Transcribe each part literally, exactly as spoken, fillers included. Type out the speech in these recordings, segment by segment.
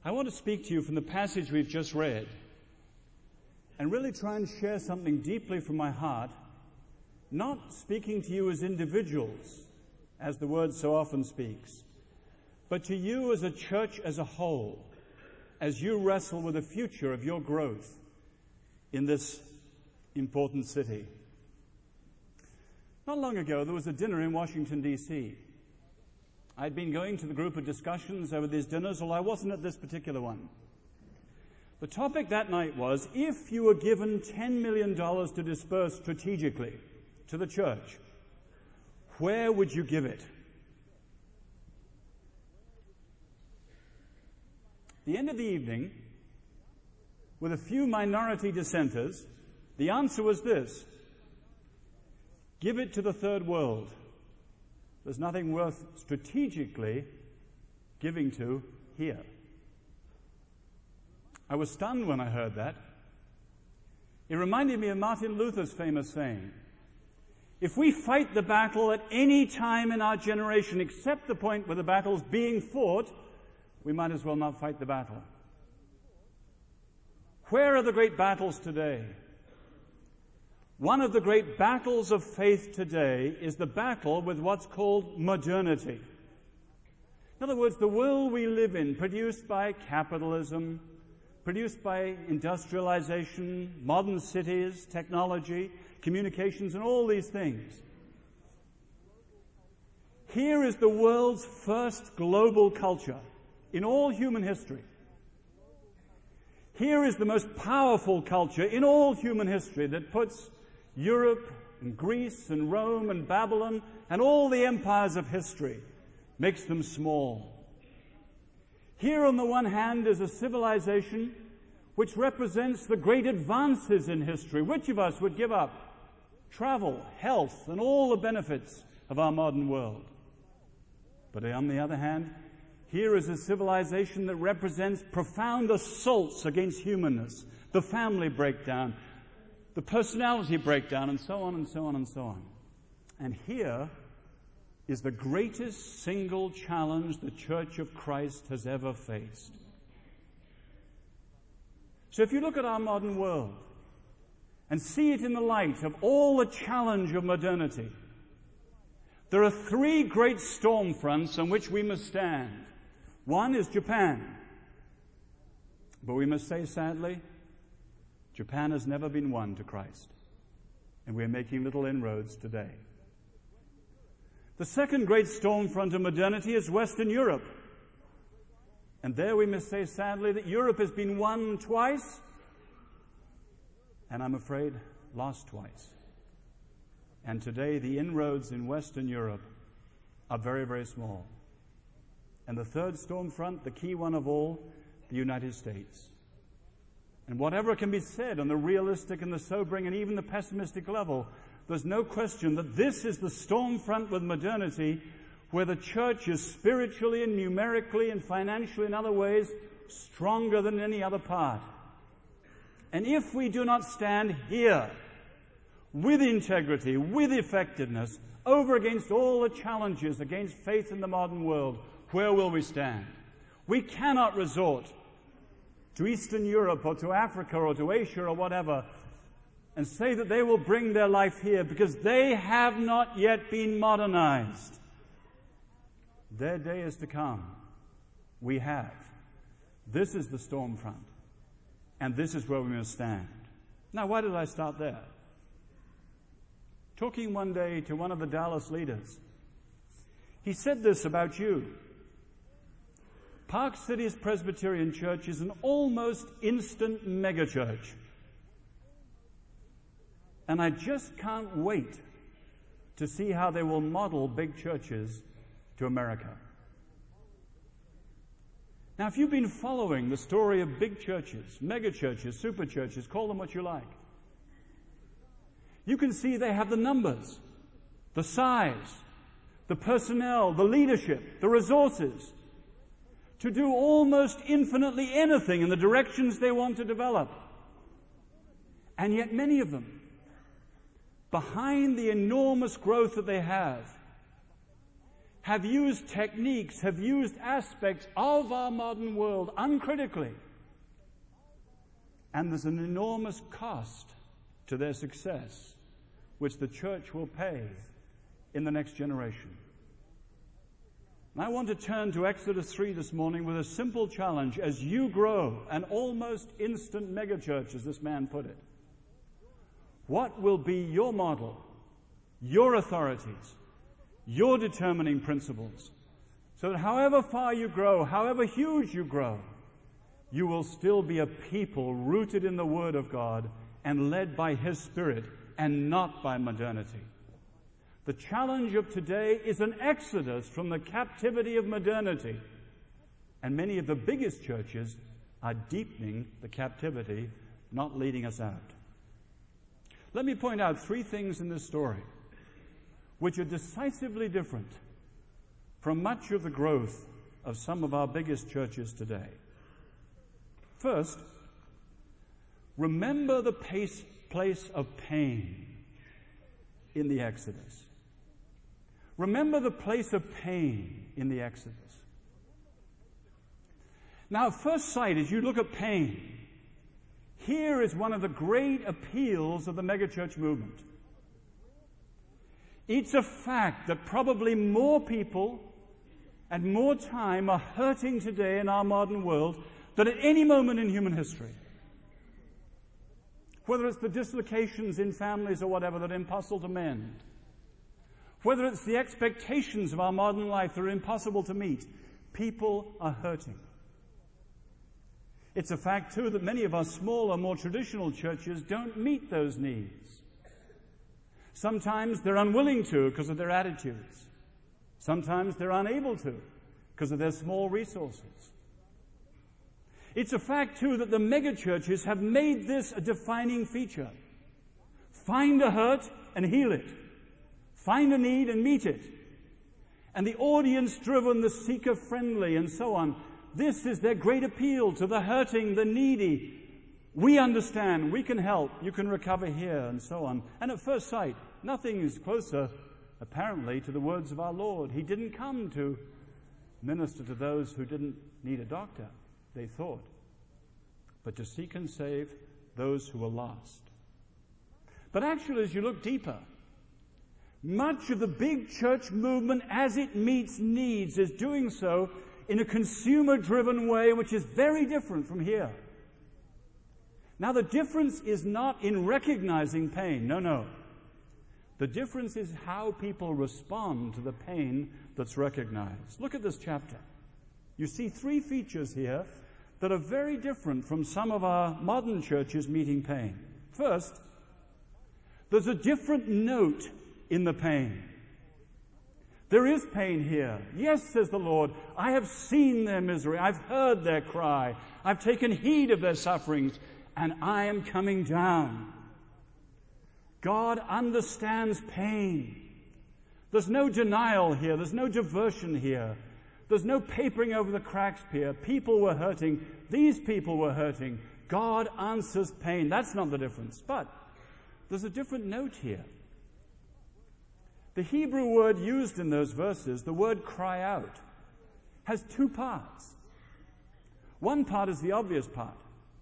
I want to speak to you from the passage we've just read and really try and share something deeply from my heart, not speaking to you as individuals, as the word so often speaks, but to you as a church as a whole, as you wrestle with the future of your growth in this important city. Not long ago, there was a dinner in Washington, D C I'd been going to the group of discussions over these dinners, although I wasn't at this particular one. The topic that night was, if you were given ten million dollars to disperse strategically to the church, where would you give it? At the end of the evening, with a few minority dissenters, the answer was this: give it to the third world. There's nothing worth strategically giving to here. I was stunned when I heard that. It reminded me of Martin Luther's famous saying, if we fight the battle at any time in our generation except the point where the battle's being fought, we might as well not fight the battle. Where are the great battles today? One of the great battles of faith today is the battle with what's called modernity. In other words, the world we live in, produced by capitalism, produced by industrialization, modern cities, technology, communications, and all these things. Here is the world's first global culture in all human history. Here is the most powerful culture in all human history that puts Europe and Greece and Rome and Babylon and all the empires of history, makes them small. Here on the one hand is a civilization which represents the great advances in history. Which of us would give up travel, health, and all the benefits of our modern world? But on the other hand, here is a civilization that represents profound assaults against humanness, the family breakdown, the personality breakdown, and so on and so on and so on. And here is the greatest single challenge the Church of Christ has ever faced. So if you look at our modern world and see it in the light of all the challenge of modernity, there are three great storm fronts on which we must stand. One is Japan. But we must say, sadly, Japan has never been won to Christ, and we are making little inroads today. The second great storm front of modernity is Western Europe. And there we must say, sadly, that Europe has been won twice, and I'm afraid lost twice. And today the inroads in Western Europe are very, very small. And the third storm front, the key one of all, the United States. And whatever can be said on the realistic and the sobering and even the pessimistic level, there's no question that this is the storm front with modernity, where the church is spiritually and numerically and financially in other ways stronger than any other part. And if we do not stand here with integrity, with effectiveness, over against all the challenges against faith in the modern world, where will we stand? We cannot resort to Eastern Europe or to Africa or to Asia or whatever and say that they will bring their life here, because they have not yet been modernized. Their day is to come. We have. This is the storm front, and this is where we must stand. Now, why did I start there? Talking one day to one of the Dallas leaders, he said this about you. Park City's Presbyterian Church is an almost instant megachurch. And I just can't wait to see how they will model big churches to America. Now, if you've been following the story of big churches, mega churches, super churches, call them what you like, you can see they have the numbers, the size, the personnel, the leadership, the resources to do almost infinitely anything in the directions they want to develop. And yet many of them, behind the enormous growth that they have, have used techniques, have used aspects of our modern world uncritically. And there's an enormous cost to their success, which the church will pay in the next generation. And I want to turn to Exodus three this morning with a simple challenge as you grow an almost instant megachurch, as this man put it. What will be your model, your authorities, your determining principles, so that however far you grow, however huge you grow, you will still be a people rooted in the Word of God and led by His Spirit and not by modernity. The challenge of today is an exodus from the captivity of modernity. And many of the biggest churches are deepening the captivity, not leading us out. Let me point out three things in this story which are decisively different from much of the growth of some of our biggest churches today. First, remember the pace, place of pain in the Exodus. Remember the place of pain in the Exodus. Now, at first sight, as you look at pain, here is one of the great appeals of the megachurch movement. It's a fact that probably more people and more time are hurting today in our modern world than at any moment in human history. Whether it's the dislocations in families or whatever that are impossible to mend, whether it's the expectations of our modern life that are impossible to meet, people are hurting. It's a fact, too, that many of our smaller, more traditional churches don't meet those needs. Sometimes they're unwilling to because of their attitudes. Sometimes they're unable to because of their small resources. It's a fact, too, that the megachurches have made this a defining feature. Find a hurt and heal it. Find a need and meet it. And the audience-driven, the seeker-friendly, and so on. This is their great appeal to the hurting, the needy. We understand, we can help, you can recover here, and so on. And at first sight, nothing is closer, apparently, to the words of our Lord. He didn't come to minister to those who didn't need a doctor, they thought, but to seek and save those who were lost. But actually, as you look deeper, much of the big church movement, as it meets needs, is doing so in a consumer-driven way, which is very different from here. Now, the difference is not in recognizing pain. No, no. The difference is how people respond to the pain that's recognized. Look at this chapter. You see three features here that are very different from some of our modern churches meeting pain. First, there's a different note in the pain. There is pain here. Yes, says the Lord, I have seen their misery. I've heard their cry. I've taken heed of their sufferings, and I am coming down. God understands pain. There's no denial here. There's no diversion here. There's no papering over the cracks here. People were hurting. These people were hurting. God answers pain. That's not the difference. But there's a different note here. The Hebrew word used in those verses, the word cry out, has two parts. One part is the obvious part.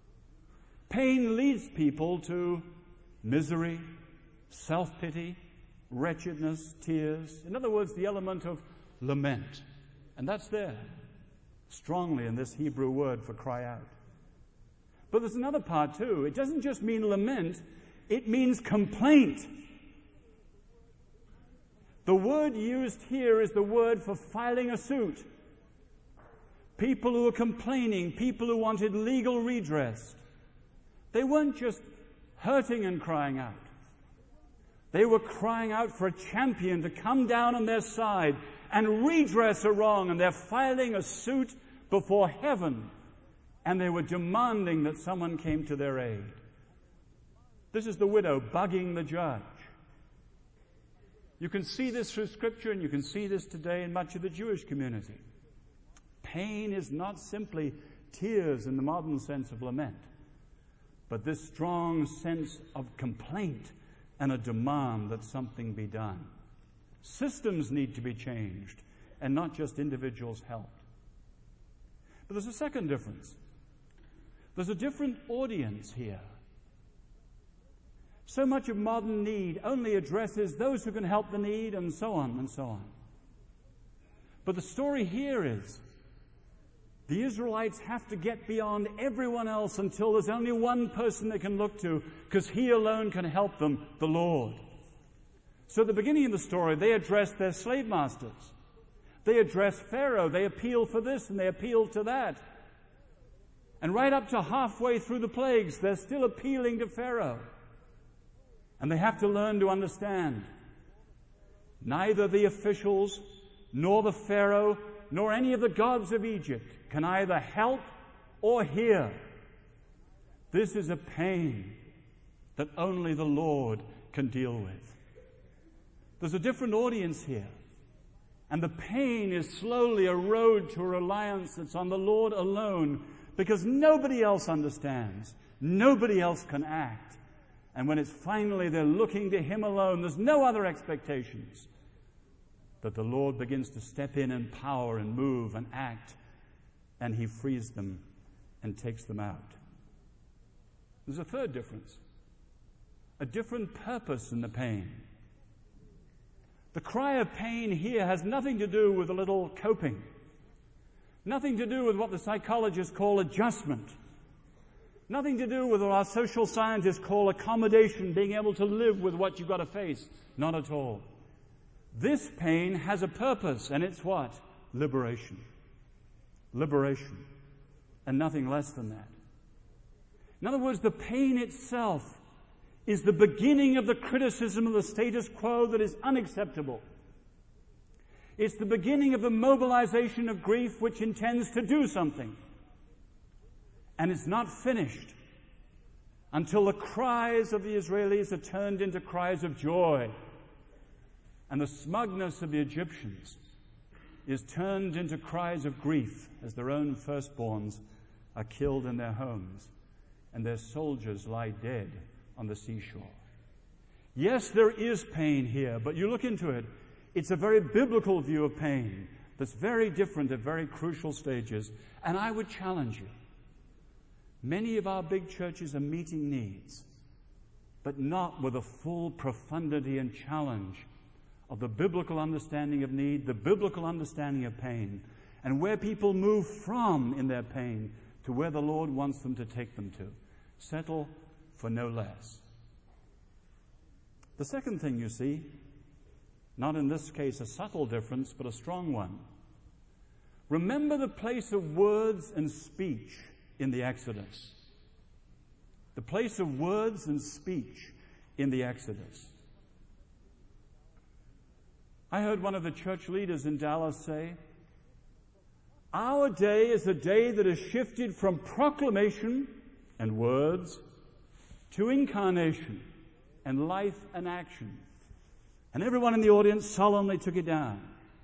Pain leads people to misery, self-pity, wretchedness, tears. In other words, the element of lament. And that's there strongly in this Hebrew word for cry out. But there's another part too. It doesn't just mean lament, it means complaint. The word used here is the word for filing a suit. People who were complaining, people who wanted legal redress. They weren't just hurting and crying out. They were crying out for a champion to come down on their side and redress a wrong, and they're filing a suit before heaven, and they were demanding that someone came to their aid. This is the widow bugging the judge. You can see this through Scripture, and you can see this today in much of the Jewish community. Pain is not simply tears in the modern sense of lament, but this strong sense of complaint and a demand that something be done. Systems need to be changed, and not just individuals helped. But there's a second difference. There's a different audience here. So much of modern need only addresses those who can help the need, and so on and so on. But the story here is the Israelites have to get beyond everyone else until there's only one person they can look to, because he alone can help them, the Lord. So at the beginning of the story, they address their slave masters. They address Pharaoh. They appeal for this and they appeal to that. And right up to halfway through the plagues, they're still appealing to Pharaoh. And they have to learn to understand. Neither the officials, nor the Pharaoh, nor any of the gods of Egypt can either help or hear. This is a pain that only the Lord can deal with. There's a different audience here. And the pain is slowly a road to a reliance that's on the Lord alone, because nobody else understands. Nobody else can act. And when it's finally they're looking to Him alone, there's no other expectations, that the Lord begins to step in and power and move and act, and He frees them and takes them out. There's a third difference. A different purpose in the pain. The cry of pain here has nothing to do with a little coping. Nothing to do with what the psychologists call adjustment. Nothing to do with what our social scientists call accommodation, being able to live with what you've got to face. Not at all. This pain has a purpose, and it's what? Liberation. Liberation. And nothing less than that. In other words, the pain itself is the beginning of the criticism of the status quo that is unacceptable. It's the beginning of the mobilization of grief which intends to do something. And it's not finished until the cries of the Israelis are turned into cries of joy, and the smugness of the Egyptians is turned into cries of grief as their own firstborns are killed in their homes and their soldiers lie dead on the seashore. Yes, there is pain here, but you look into it, it's a very biblical view of pain that's very different at very crucial stages. And I would challenge you. Many of our big churches are meeting needs, but not with a full profundity and challenge of the biblical understanding of need, the biblical understanding of pain, and where people move from in their pain to where the Lord wants them to take them to. Settle for no less. The second thing you see, not in this case a subtle difference, but a strong one. Remember the place of words and speech in the Exodus. The place of words and speech in the Exodus. I heard one of the church leaders in Dallas say, "Our day is a day that has shifted from proclamation and words to incarnation and life and action." And everyone in the audience solemnly took it down.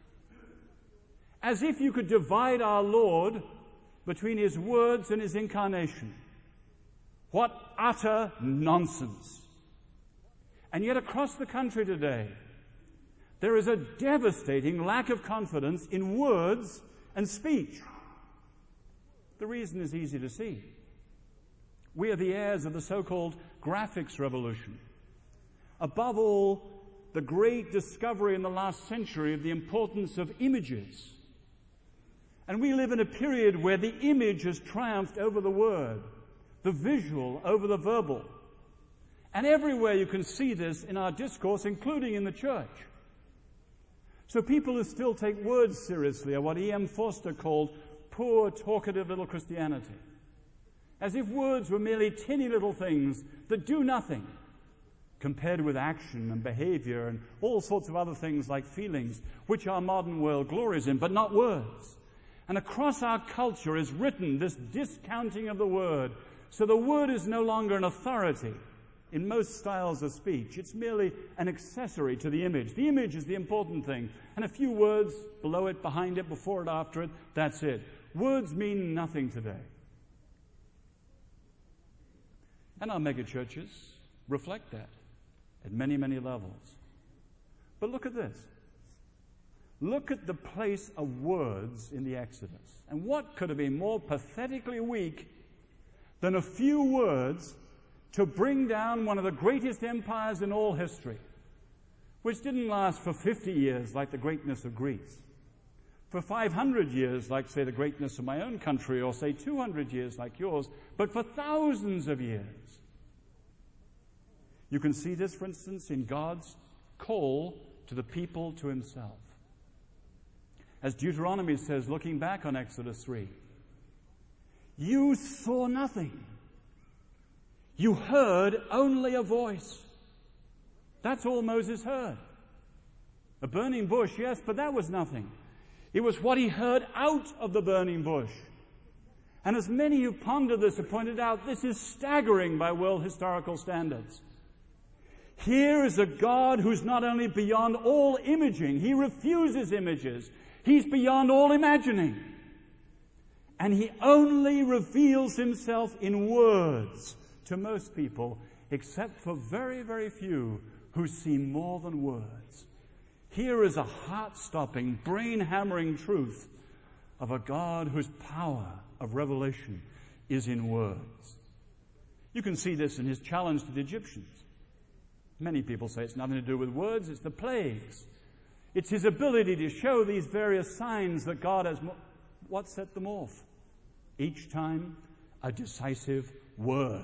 As if you could divide our Lord between His words and His incarnation. What utter nonsense. And yet across the country today, there is a devastating lack of confidence in words and speech. The reason is easy to see. We are the heirs of the so-called graphics revolution. Above all, the great discovery in the last century of the importance of images. And we live in a period where the image has triumphed over the word, the visual over the verbal. And everywhere you can see this in our discourse, including in the church. So people who still take words seriously are what E M Forster called poor, talkative little Christianity. As if words were merely tinny little things that do nothing compared with action and behavior and all sorts of other things like feelings, which our modern world glories in, but not words. And across our culture is written this discounting of the word. So the word is no longer an authority in most styles of speech. It's merely an accessory to the image. The image is the important thing. And a few words below it, behind it, before it, after it, that's it. Words mean nothing today. And our megachurches reflect that at many, many levels. But look at this. Look at the place of words in the Exodus. And what could have been more pathetically weak than a few words to bring down one of the greatest empires in all history, which didn't last for fifty years like the greatness of Greece, for five hundred years like, say, the greatness of my own country, or say two hundred years like yours, but for thousands of years. You can see this, for instance, in God's call to the people to himself. As Deuteronomy says, looking back on Exodus three, you saw nothing. You heard only a voice. That's all Moses heard. A burning bush, yes, but that was nothing. It was what he heard out of the burning bush. And as many who pondered this have pointed out, this is staggering by world historical standards. Here is a God who's not only beyond all imaging, he refuses images. He's beyond all imagining. And he only reveals himself in words to most people, except for very, very few who see more than words. Here is a heart-stopping, brain-hammering truth of a God whose power of revelation is in words. You can see this in his challenge to the Egyptians. Many people say it's nothing to do with words, it's the plagues. It's his ability to show these various signs that God has... Mo- what set them off? Each time, a decisive word.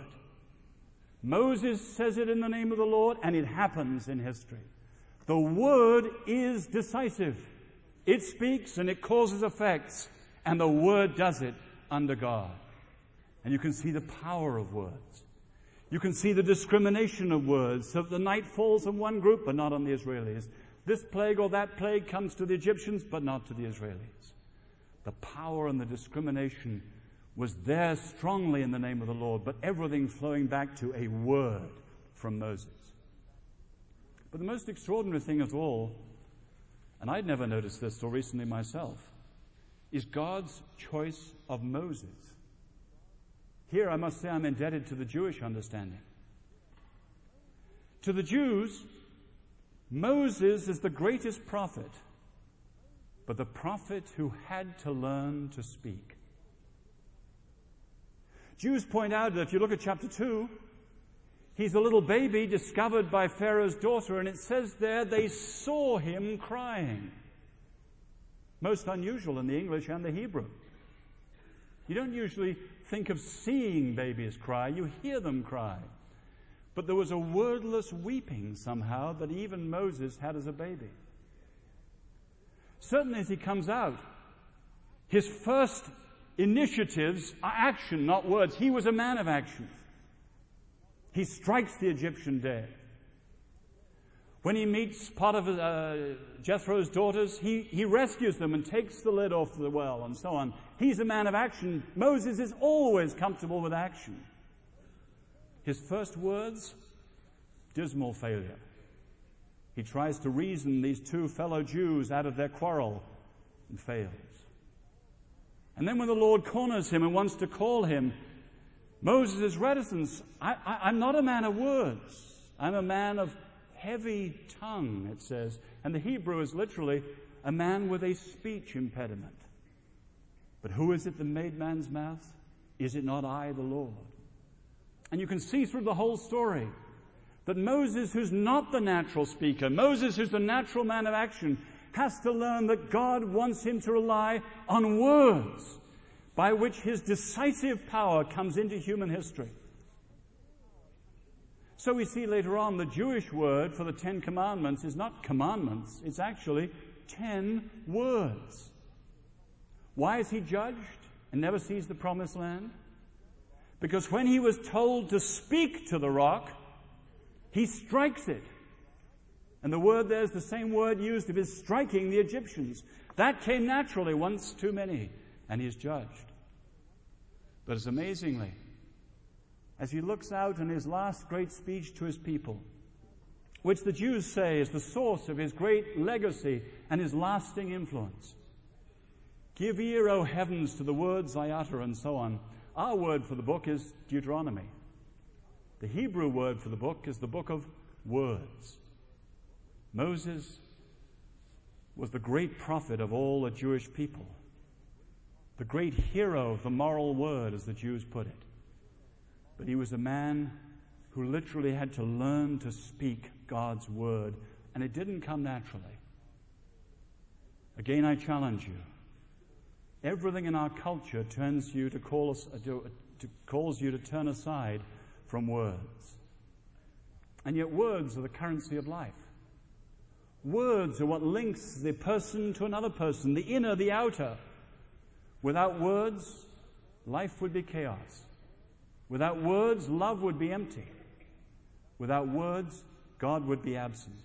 Moses says it in the name of the Lord, and it happens in history. The word is decisive. It speaks and it causes effects, and the word does it under God. And you can see the power of words. You can see the discrimination of words, so that the night falls on one group, but not on the Israelis. This plague or that plague comes to the Egyptians, but not to the Israelis. The power and the discrimination was there strongly in the name of the Lord, but everything flowing back to a word from Moses. But the most extraordinary thing of all, and I'd never noticed this till recently myself, is God's choice of Moses. Here I must say I'm indebted to the Jewish understanding. To the Jews, Moses is the greatest prophet, but the prophet who had to learn to speak. Jews point out that if you look at chapter two, he's a little baby discovered by Pharaoh's daughter, and it says there they saw him crying. Most unusual in the English and the Hebrew. You don't usually think of seeing babies cry, you hear them cry. But there was a wordless weeping somehow that even Moses had as a baby. Certainly as he comes out, his first initiatives are action, not words. He was a man of action. He strikes the Egyptian dead. When he meets part of uh, Jethro's daughters, he, he rescues them and takes the lid off the well and so on. He's a man of action. Moses is always comfortable with action. His first words, dismal failure. He tries to reason these two fellow Jews out of their quarrel and fails. And then when the Lord corners him and wants to call him, Moses' reticence, I, I, I'm not a man of words. I'm a man of heavy tongue, it says. And the Hebrew is literally a man with a speech impediment. But who is it that made man's mouth? Is it not I, the Lord? And you can see through the whole story that Moses, who's not the natural speaker, Moses, who's the natural man of action, has to learn that God wants him to rely on words by which his decisive power comes into human history. So we see later on the Jewish word for the Ten Commandments is not commandments, it's actually ten words. Why is he judged and never sees the promised land? Because when he was told to speak to the rock, he strikes it. And the word there is the same word used of his striking the Egyptians. That came naturally, once too many, and he's judged. But as amazingly, as he looks out in his last great speech to his people, which the Jews say is the source of his great legacy and his lasting influence, give ear, O heavens, to the words I utter, and so on. Our word for the book is Deuteronomy. The Hebrew word for the book is the book of words. Moses was the great prophet of all the Jewish people, the great hero of the moral word, as the Jews put it. But he was a man who literally had to learn to speak God's word, and it didn't come naturally. Again, I challenge you. Everything in our culture turns you to call us, to, to calls you to turn aside from words. And yet words are the currency of life. Words are what links the person to another person, the inner, the outer. Without words, life would be chaos. Without words, love would be empty. Without words, God would be absent.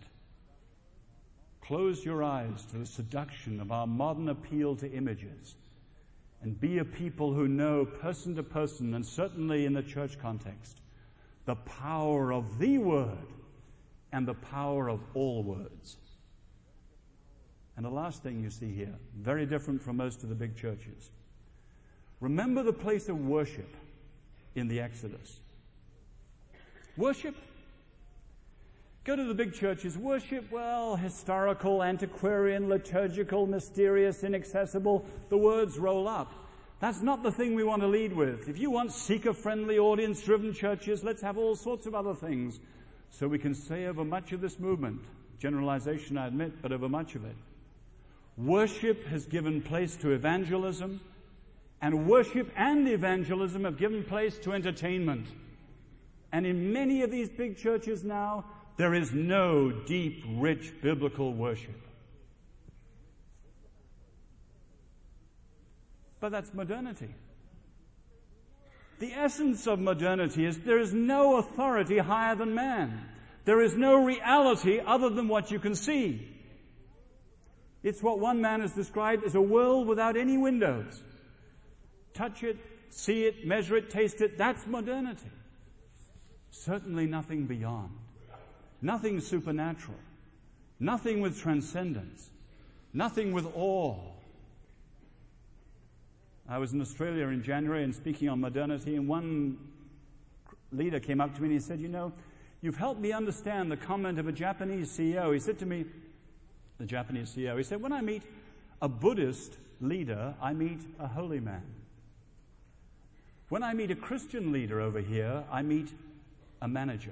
Close your eyes to the seduction of our modern appeal to images and be a people who know person to person, and certainly in the church context, the power of the word and the power of all words. And the last thing you see here, very different from most of the big churches. Remember the place of worship in the Exodus. Worship. Go to the big churches. Worship, well, historical, antiquarian, liturgical, mysterious, inaccessible. The words roll up. That's not the thing we want to lead with. If you want seeker-friendly, audience-driven churches, let's have all sorts of other things. So we can say over much of this movement, generalization I admit, but over much of it, worship has given place to evangelism, and worship and evangelism have given place to entertainment. And in many of these big churches now, there is no deep, rich, biblical worship. But that's modernity. The essence of modernity is there is no authority higher than man. There is no reality other than what you can see. It's what one man has described as a world without any windows. Touch it, see it, measure it, taste it. That's modernity. Certainly nothing beyond. Nothing supernatural. Nothing with transcendence. Nothing with awe. I was in Australia in January and speaking on modernity, and one leader came up to me and he said, you know, you've helped me understand the comment of a Japanese C E O. He said to me, the Japanese C E O, he said, when I meet a Buddhist leader, I meet a holy man. When I meet a Christian leader over here, I meet a manager.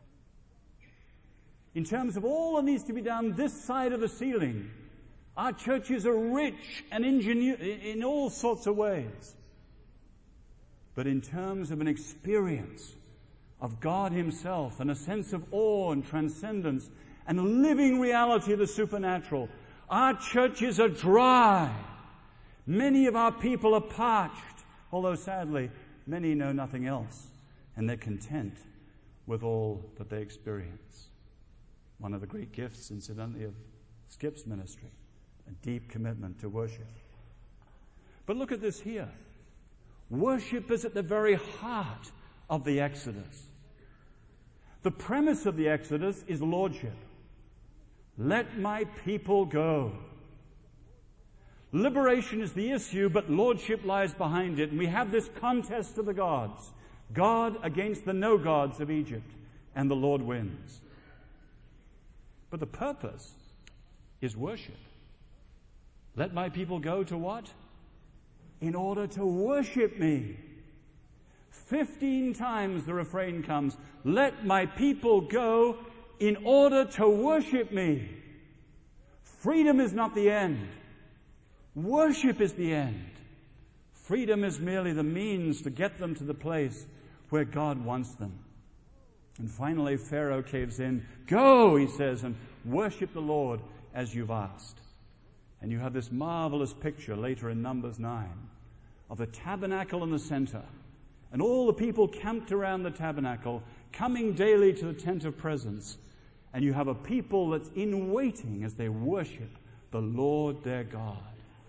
In terms of all that needs to be done this side of the ceiling, our churches are rich and ingenu- in all sorts of ways. But in terms of an experience of God Himself and a sense of awe and transcendence and a living reality of the supernatural, our churches are dry. Many of our people are parched, although sadly, many know nothing else, and they're content with all that they experience. One of the great gifts, incidentally, of Skip's ministry, a deep commitment to worship. But look at this here. Worship is at the very heart of the Exodus. The premise of the Exodus is lordship. Let my people go. Liberation is the issue, but lordship lies behind it. And we have this contest of the gods. God against the no-gods of Egypt. And the Lord wins. But the purpose is worship. Let my people go to what? In order to worship me. Fifteen times the refrain comes, let my people go in order to worship me. Freedom is not the end. Worship is the end. Freedom is merely the means to get them to the place where God wants them. And finally, Pharaoh caves in. Go, he says, and worship the Lord as you've asked. And you have this marvelous picture later in Numbers nine of the tabernacle in the center. And all the people camped around the tabernacle, coming daily to the tent of presence. And you have a people that's in waiting as they worship the Lord their God.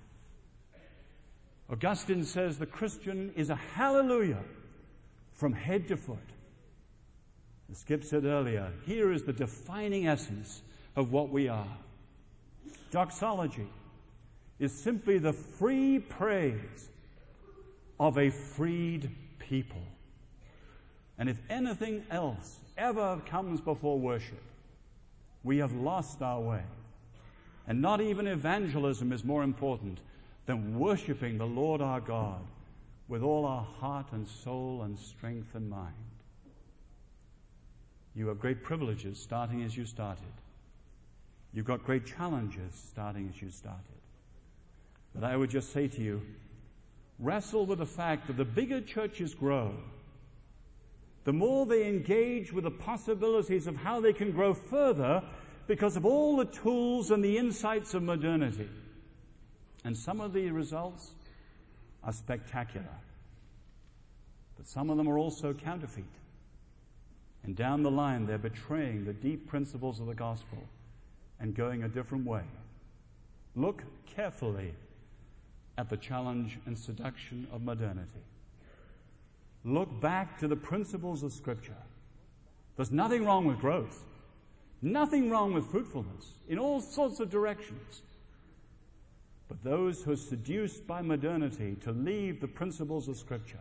Augustine says the Christian is a hallelujah from head to foot. As Skip said earlier, here is the defining essence of what we are. Doxology is simply the free praise of a freed people. And if anything else ever comes before worship, we have lost our way. And not even evangelism is more important than worshiping the Lord our God with all our heart and soul and strength and mind. You have great privileges starting as you started. You've got great challenges starting as you started. But I would just say to you, wrestle with the fact that the bigger churches grow, the more they engage with the possibilities of how they can grow further because of all the tools and the insights of modernity. And some of the results are spectacular. But some of them are also counterfeit. And down the line, they're betraying the deep principles of the gospel and going a different way. Look carefully at the challenge and seduction of modernity. Look back to the principles of Scripture. There's nothing wrong with growth, nothing wrong with fruitfulness in all sorts of directions. But those who are seduced by modernity to leave the principles of Scripture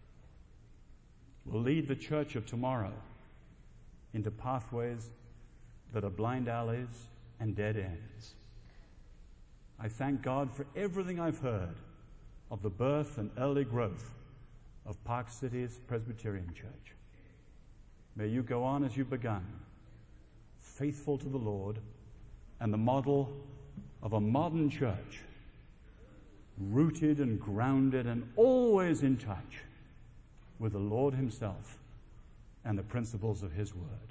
will lead the church of tomorrow into pathways that are blind alleys and dead ends. I thank God for everything I've heard of the birth and early growth of Park City's Presbyterian Church. May you go on as you've begun, faithful to the Lord and the model of a modern church, rooted and grounded and always in touch with the Lord Himself and the principles of His Word.